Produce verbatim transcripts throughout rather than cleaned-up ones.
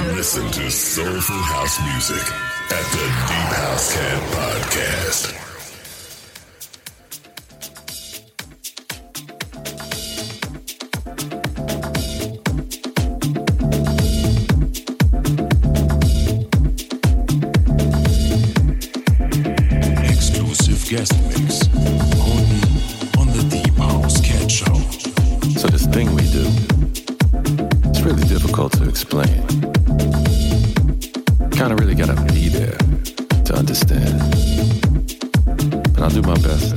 Listen to soulful house music at the Deep House Cat Podcast. Exclusive guest mix only on the Deep House Cat Show. So this thing we do, it's really difficult to explain. Kinda really gotta be there to understand. But I'll do my best.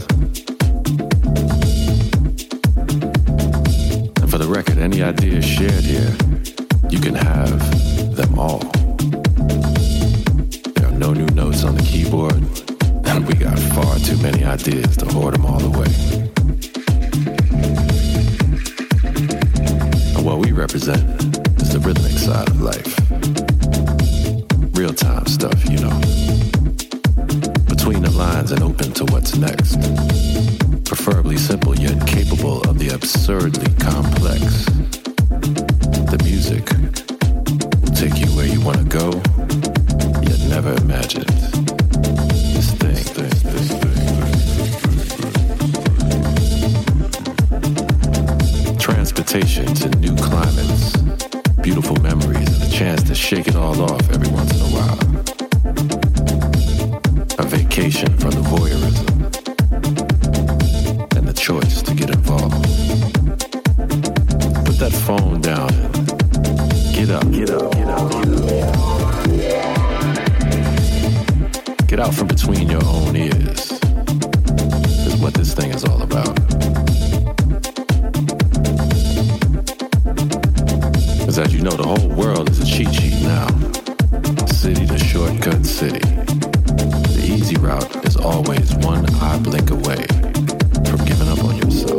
And for the record, any ideas shared here, you can have them all. There are no new notes on the keyboard, and we got far too many ideas to hoard them all away. And what we represent is the rhythmic side of life. Real-time stuff, you know. Between the lines and open to what's next. Preferably simple yet capable of the absurdly complex. The music will take you where you want to go, yet never imagined. This thing, this, this thing. Transportation to new climates. Beautiful memories and a chance to shake it all off every once in a while. A vacation from the voyeurism and the choice to get involved. Put that phone down and get up, get up, get up, get up. Get out from between your own ears is what this thing is all about. Because as you know, the whole world is a cheat sheet now. City to shortcut city. The easy route is always one eye blink away from giving up on yourself.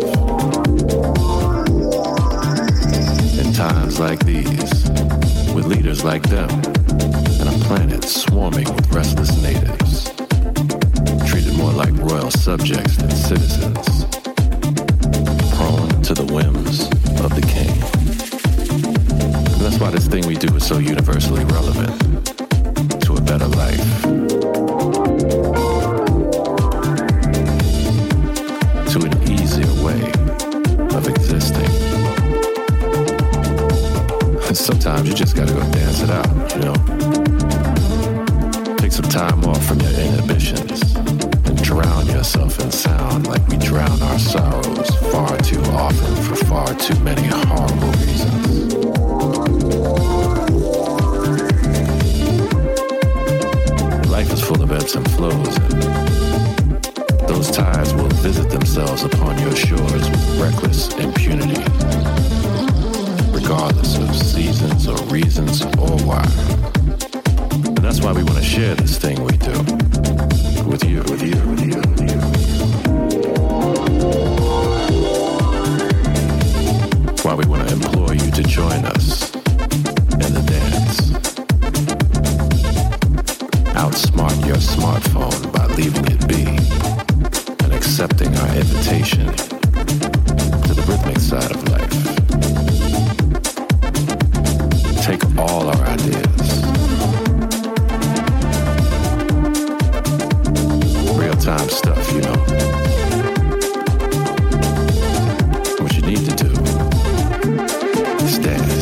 In times like these, with leaders like them, and a planet swarming with restless natives, treated more like royal subjects than citizens, prone to the whims of the king. And that's why this thing we do is so universally relevant to a better life, to an easier way of existing. And sometimes you just gotta go dance it out, you know? Take some time off from your inhibitions and drown yourself in sound like we drown our sorrows far too often for far too many horrible reasons. Life is full of ebbs and flows, and those tides will visit themselves upon your shores with reckless impunity, regardless of seasons or reasons or why. And that's why we want to share this thing we do with you, with you, with you, with you. Why we want to implore you to join us in the dance. Outsmart your smartphone by leaving it be and accepting our invitation to the rhythmic side of life. Take all our ideas. Real-time stuff, you know. What you need to do is dance.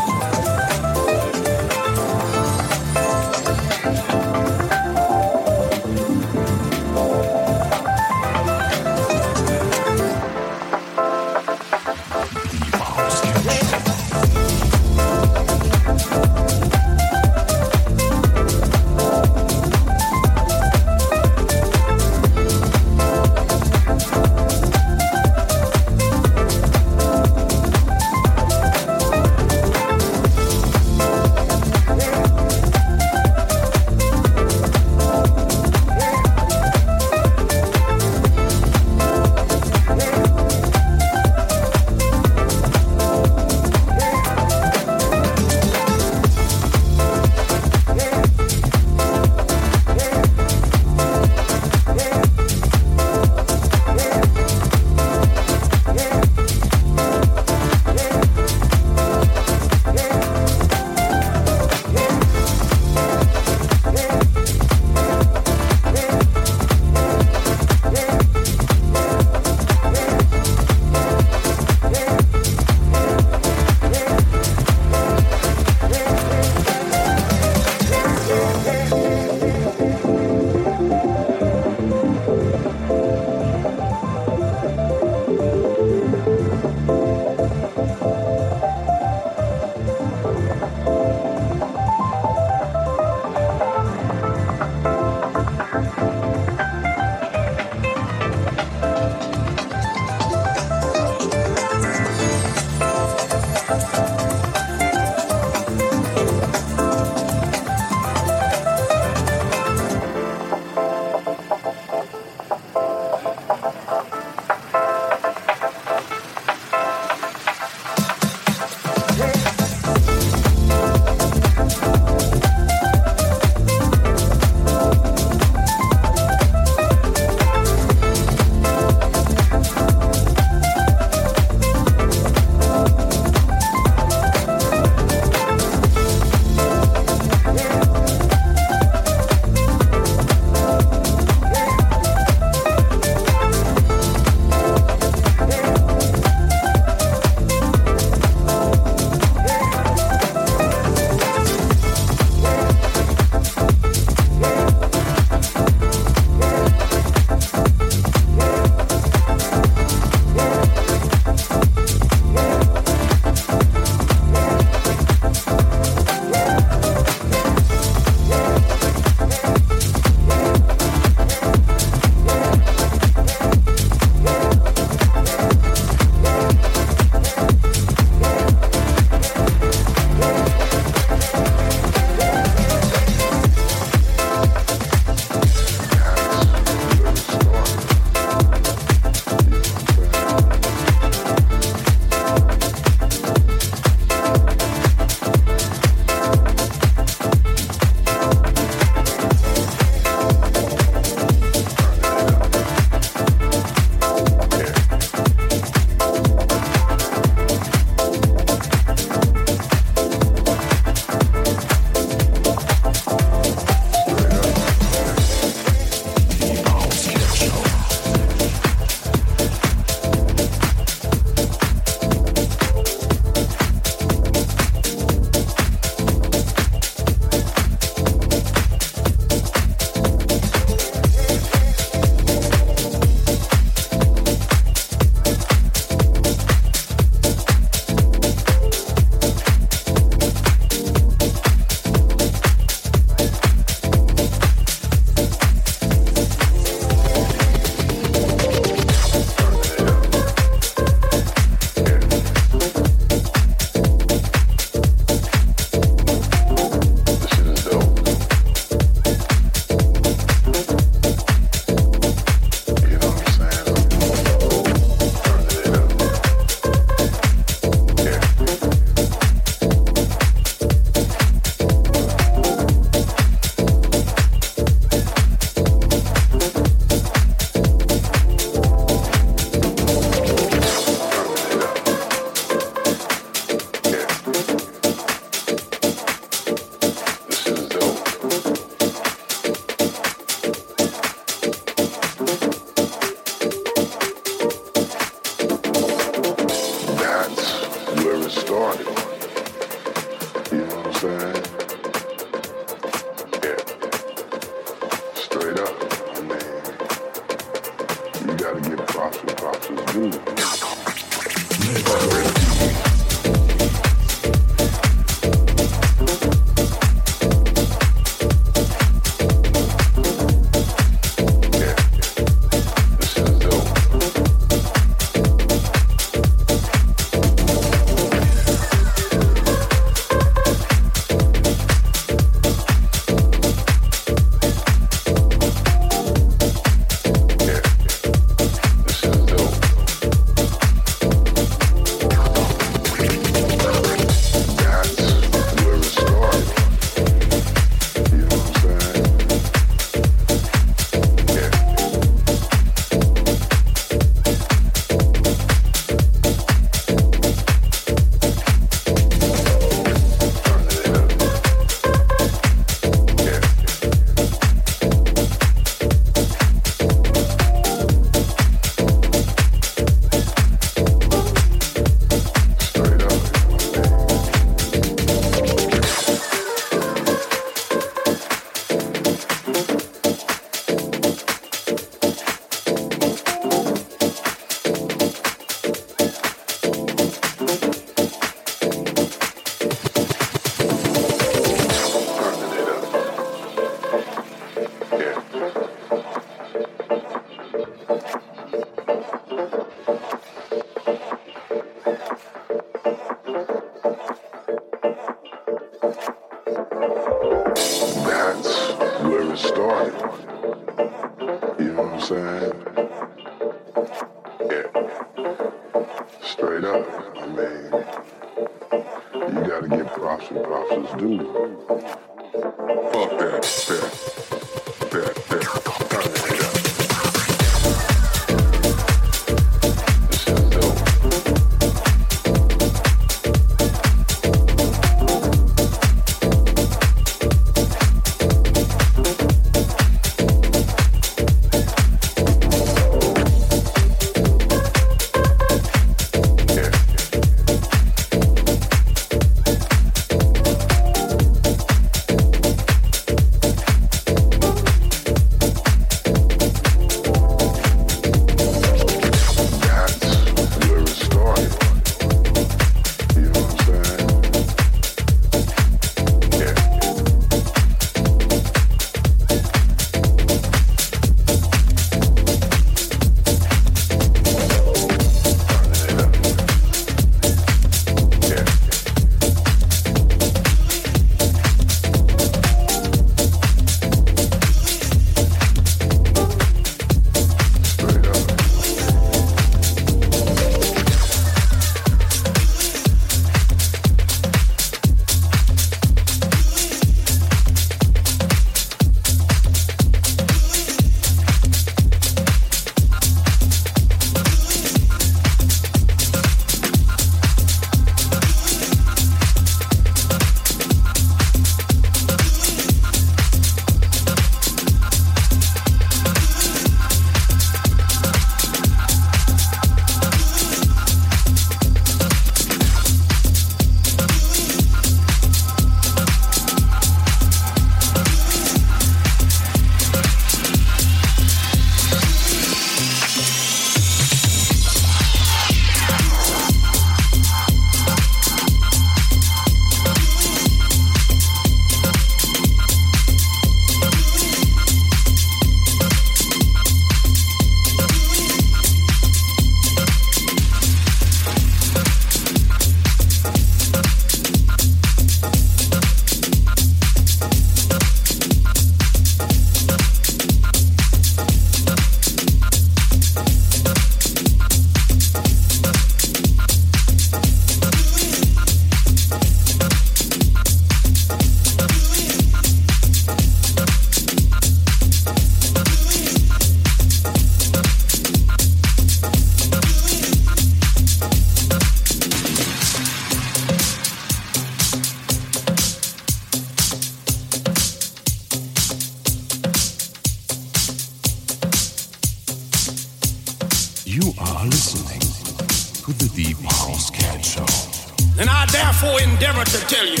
You are listening to the Deep House Cat Show. And I therefore endeavor to tell you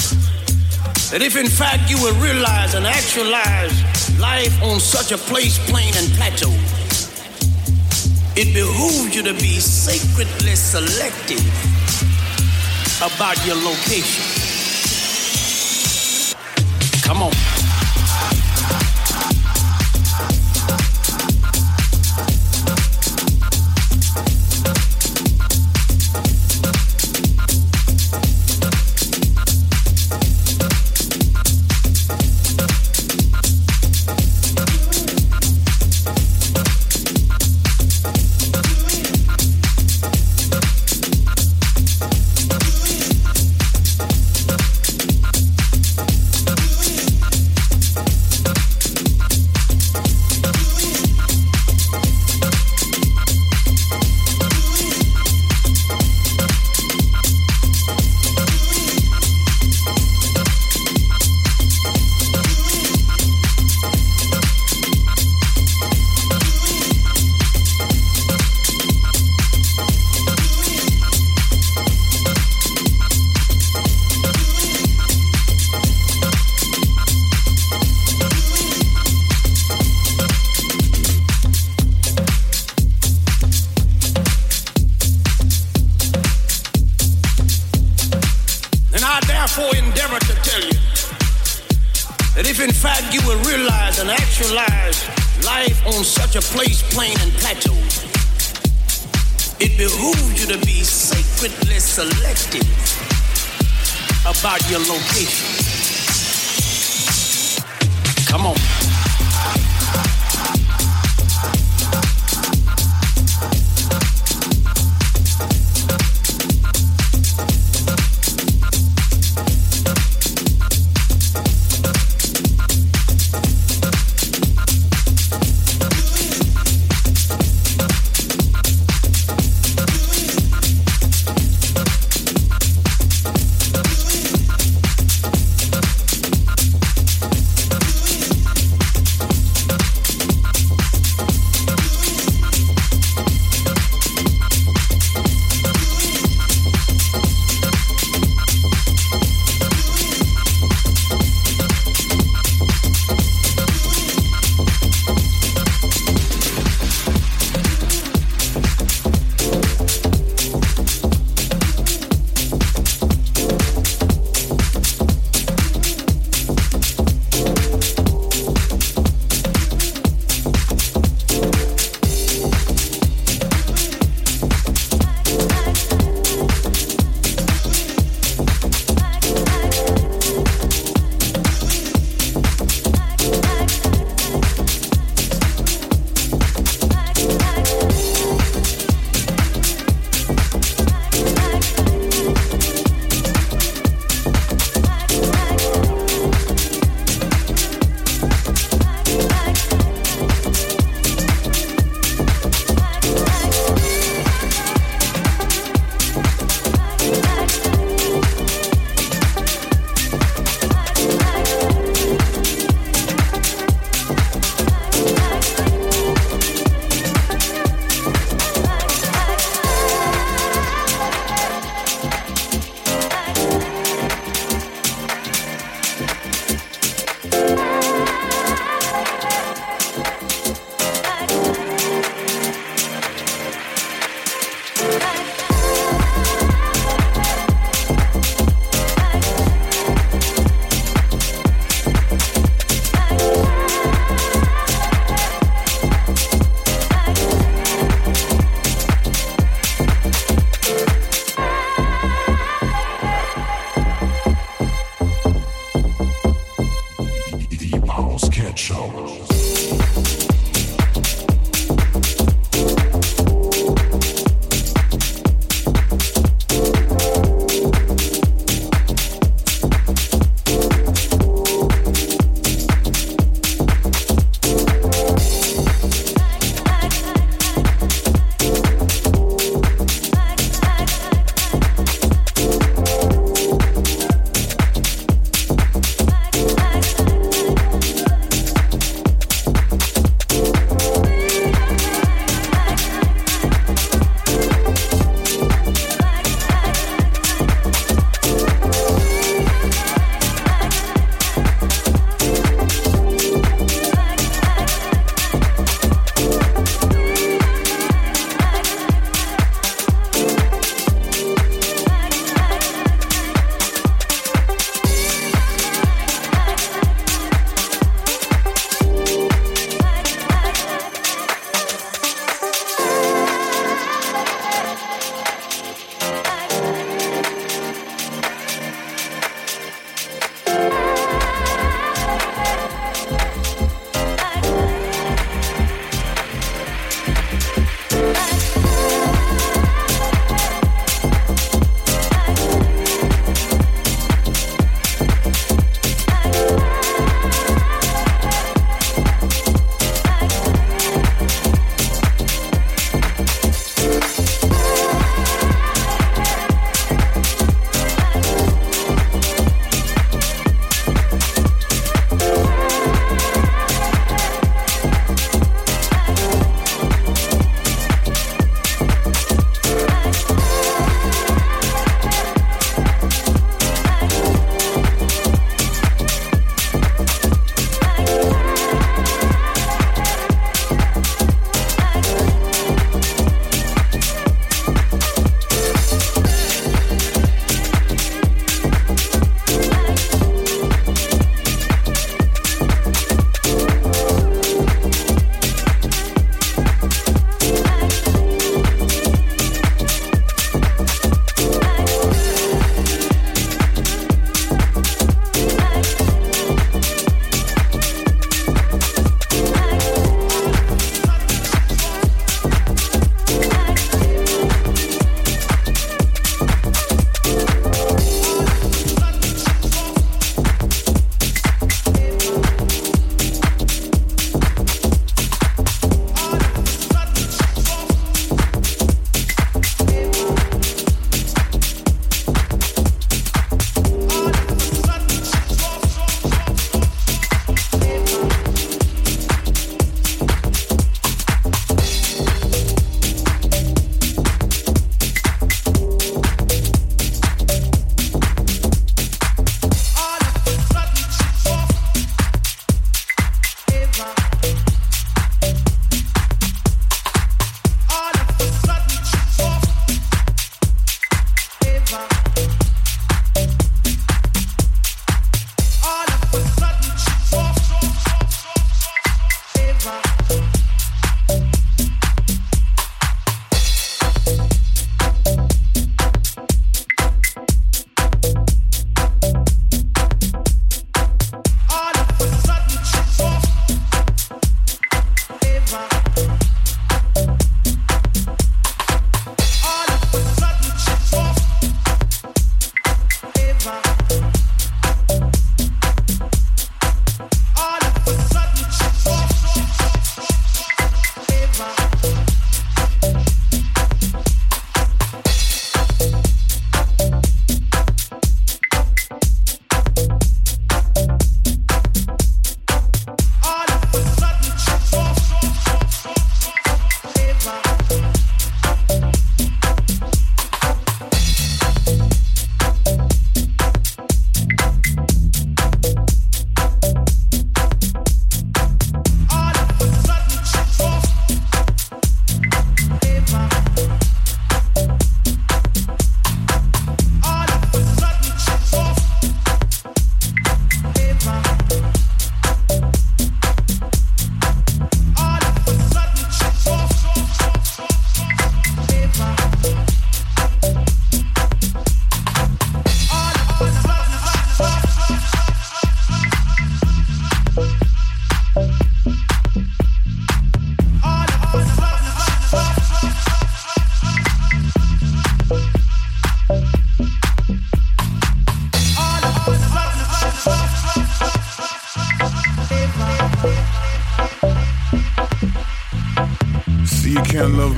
that if in fact you will realize and actualize life on such a place, plain and plateau, it behooves you to be sacredly selective about your location. Come on. about your location. Come on.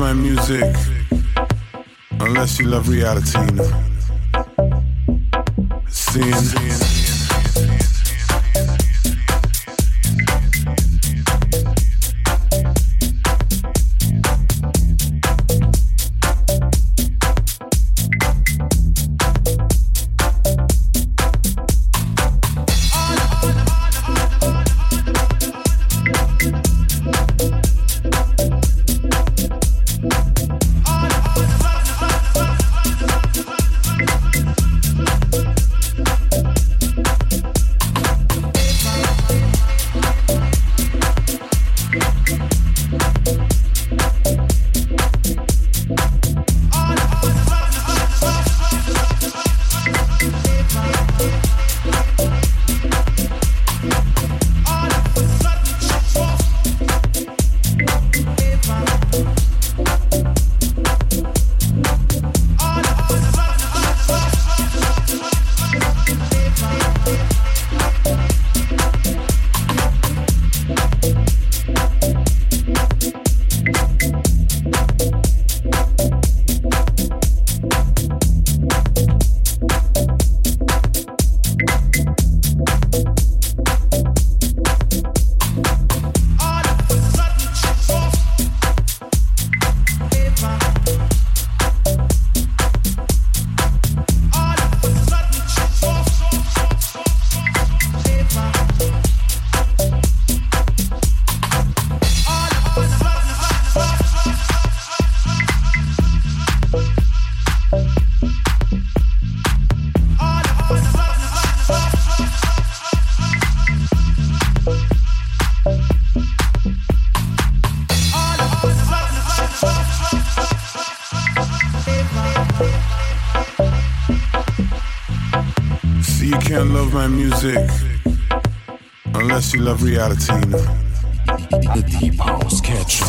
my music unless you love reality. Seeing. My music unless you love reality. The Deep House Catch.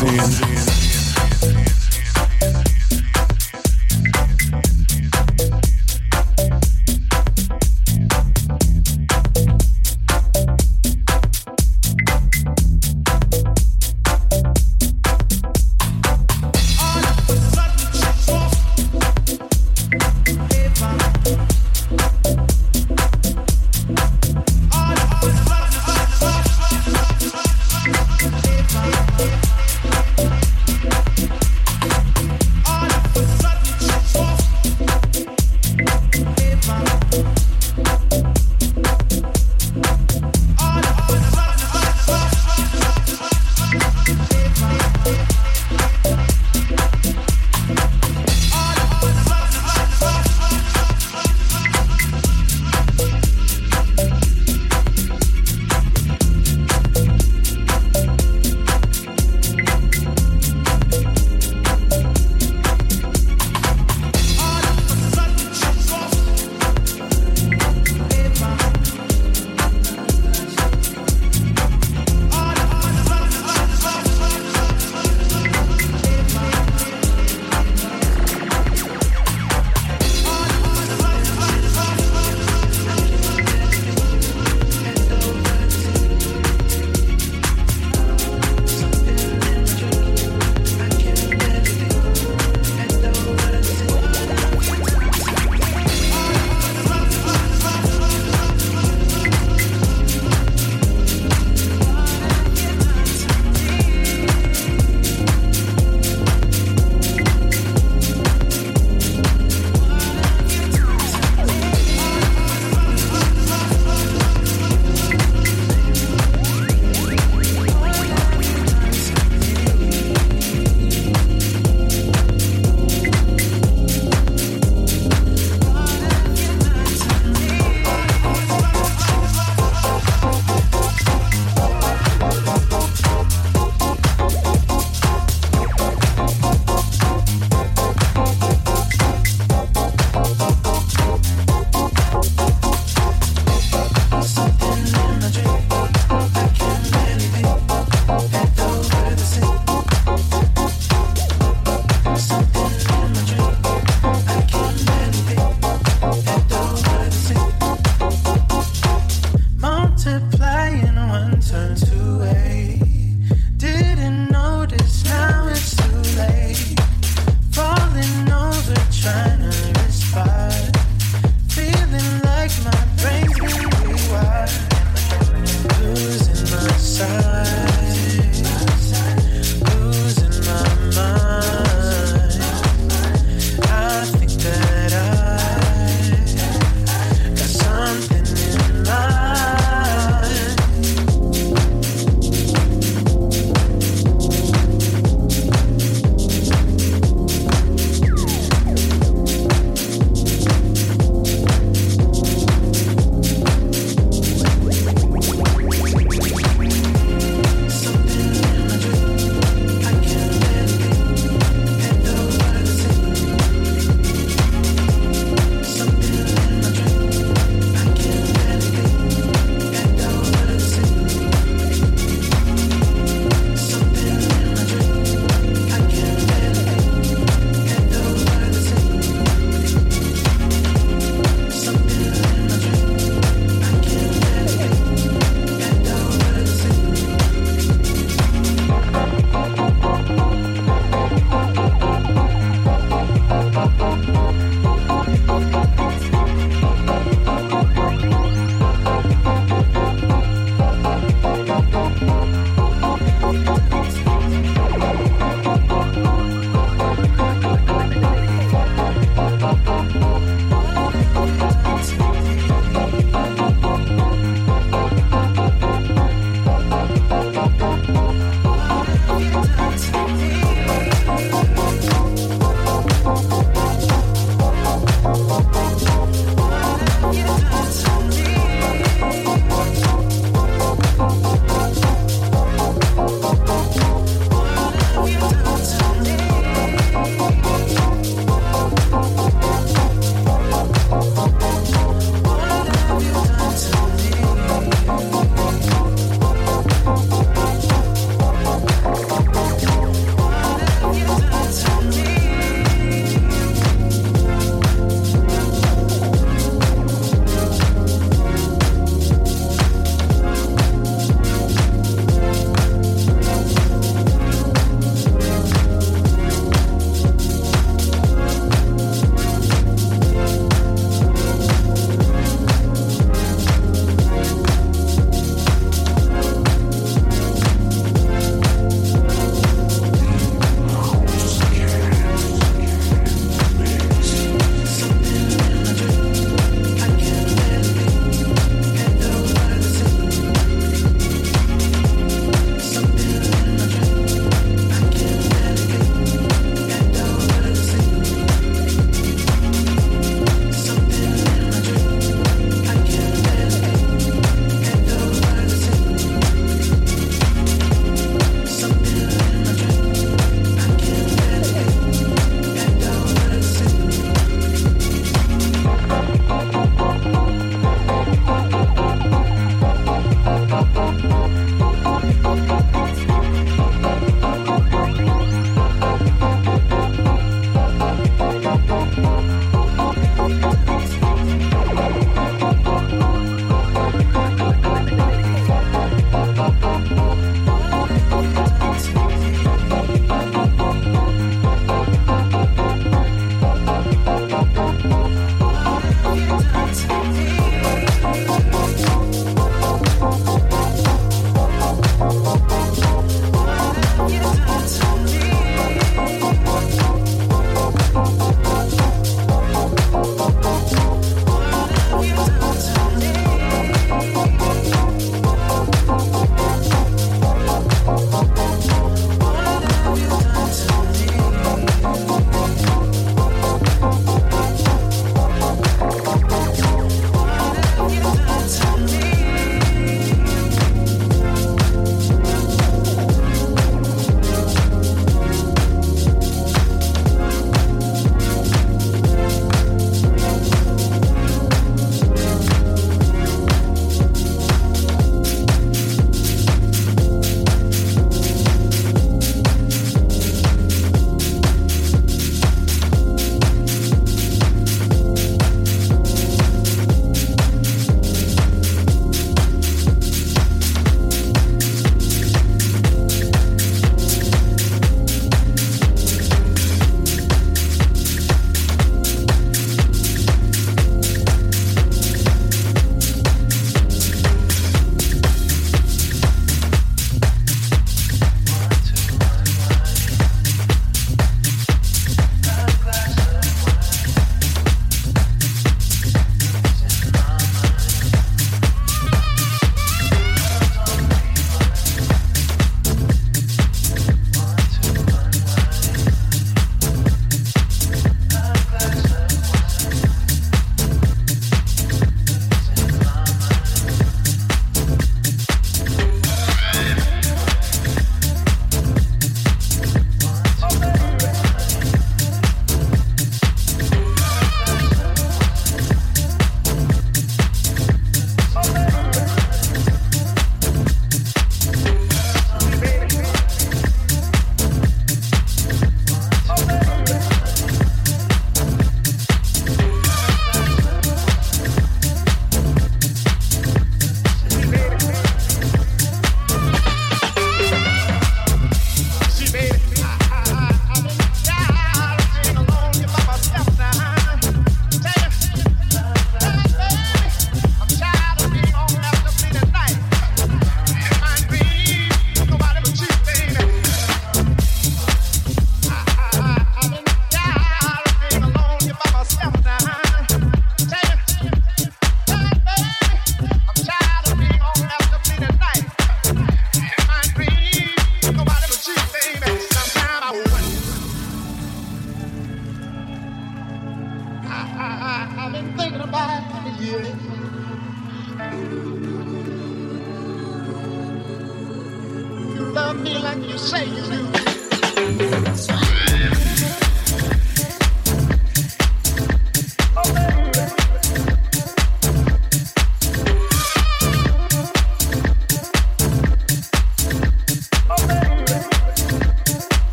You love me like you say you do.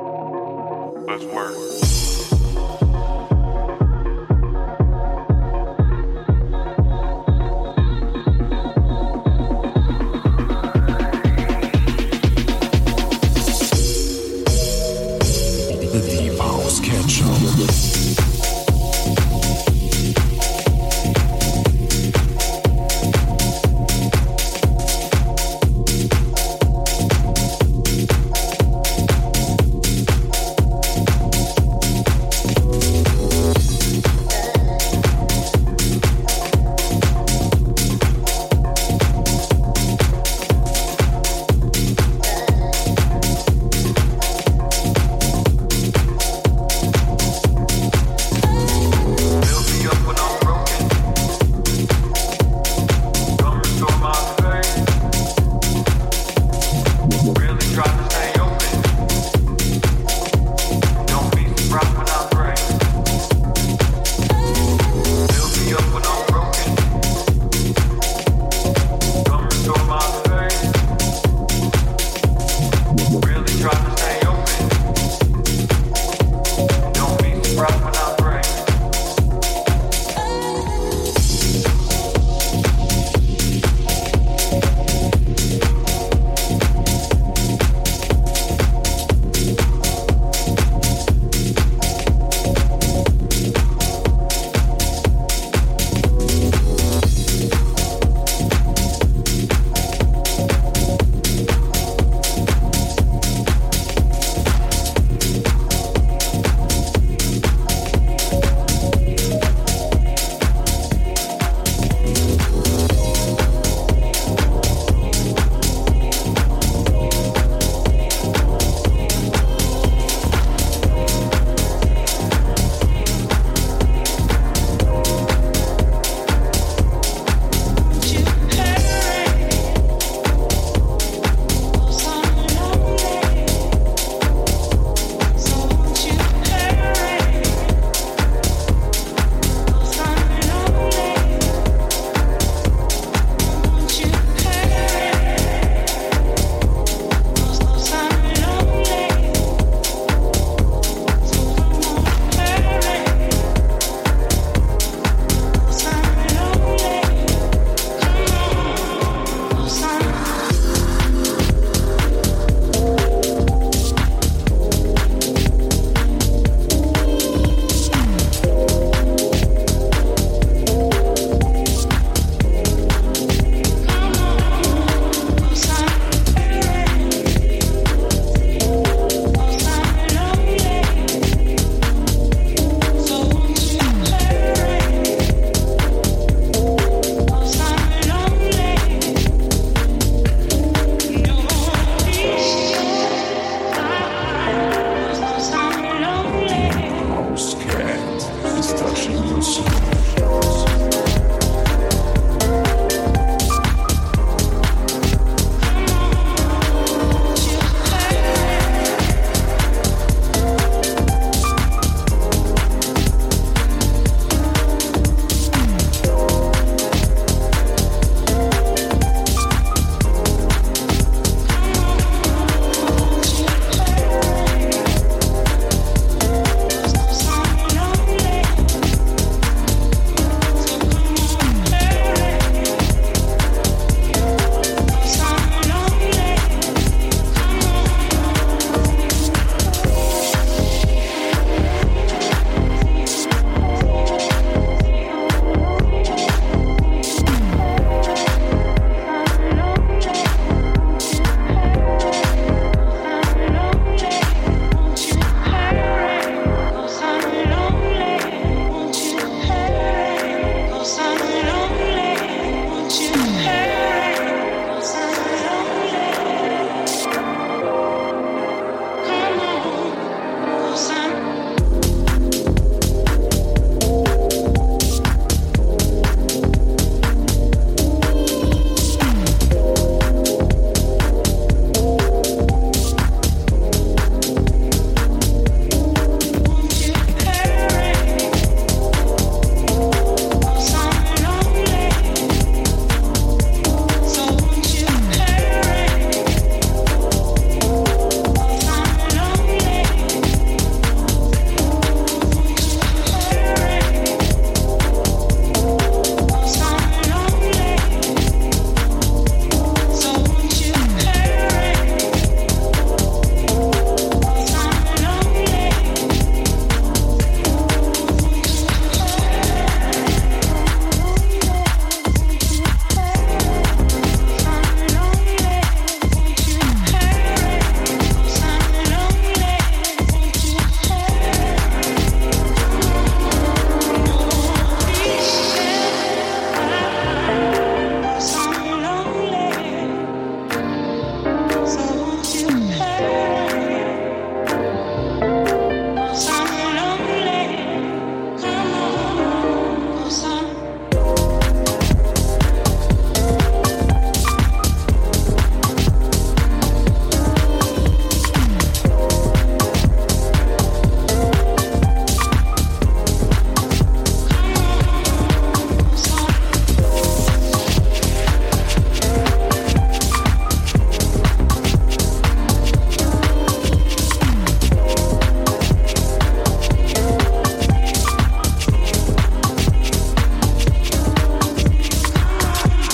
Let's work.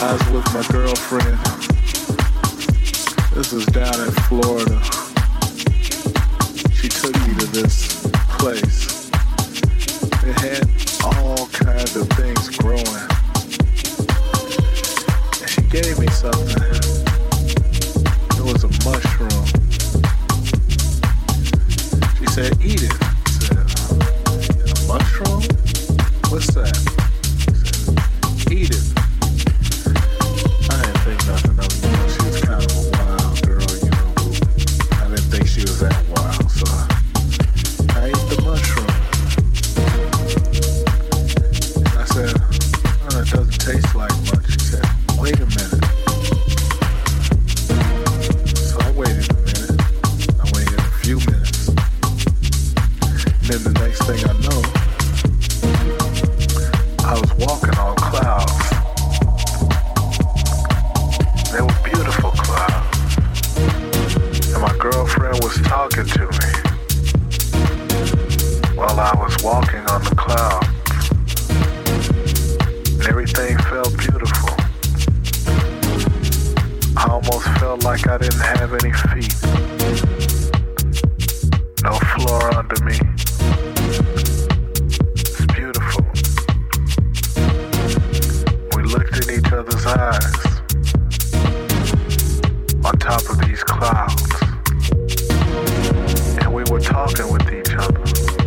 I was with my girlfriend. This was down in Florida. She took me to this place. It had all kinds of things growing. And she gave me something. It was a mushroom. She said, eat it. I said, a mushroom? What's that? She said, eat it. I didn't think nothing of it. You know, she was kind of a wild girl, you know. I didn't think she was that wild, so I, I ate the mushroom. And I said, oh, it doesn't taste like much. She said, wait a minute. So I waited a minute. I waited a few minutes. And then the next thing I know, I was walking on clouds. They were beautiful clouds. And my girlfriend was talking to me while I was walking on the clouds. And everything felt beautiful. I almost felt like I didn't have any feet. No floor under me. It's beautiful. We looked in each other's eyes on top of these clouds. And we were talking with each other.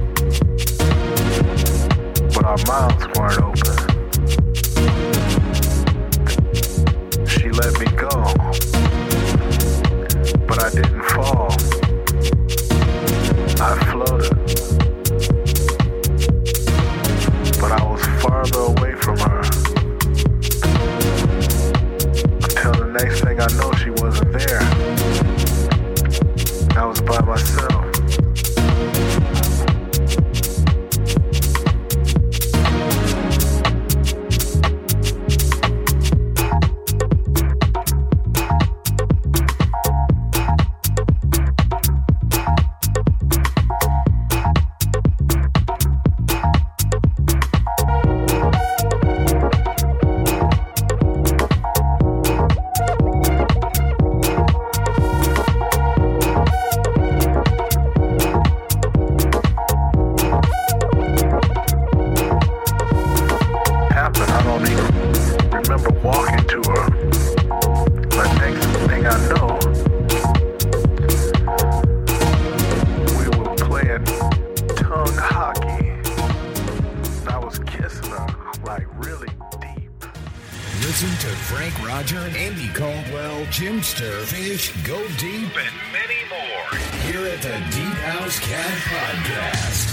But our mouths weren't open. She let me go. But I didn't fall. I floated. But I was farther away from her. Until the next thing I know, she wasn't there. I was by myself. Jimster, Fish, Go Deep, and many more here at the Deep House Cat Podcast.